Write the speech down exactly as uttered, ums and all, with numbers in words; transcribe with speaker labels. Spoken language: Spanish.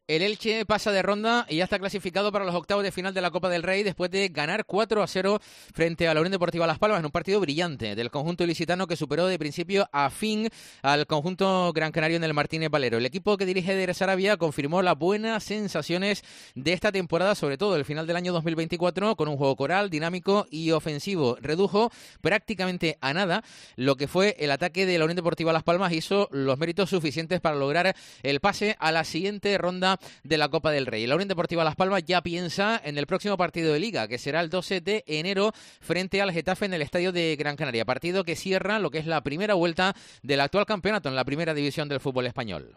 Speaker 1: El Elche pasa de ronda y ya está clasificado para los octavos de final de la Copa del Rey después de ganar cuatro a cero frente a la Unión Deportiva Las Palmas en un partido brillante del conjunto ilicitano que superó de principio a fin al conjunto gran canario en el Martínez Valero. El equipo que dirige Eder Sarabia confirmó las buenas sensaciones de esta temporada, sobre todo el final del año dos mil veinticuatro, con un juego coral, dinámico y ofensivo. Redujo prácticamente a nada lo que fue el ataque de la Unión Deportiva Las Palmas, hizo los méritos suficientes para lograr el pase a la siguiente ronda de la Copa del Rey. La Unión Deportiva Las Palmas ya piensa en el próximo partido de Liga, que será el doce de enero frente al Getafe en el Estadio de Gran Canaria, partido que cierra lo que es la primera vuelta del actual campeonato en la primera división del fútbol español.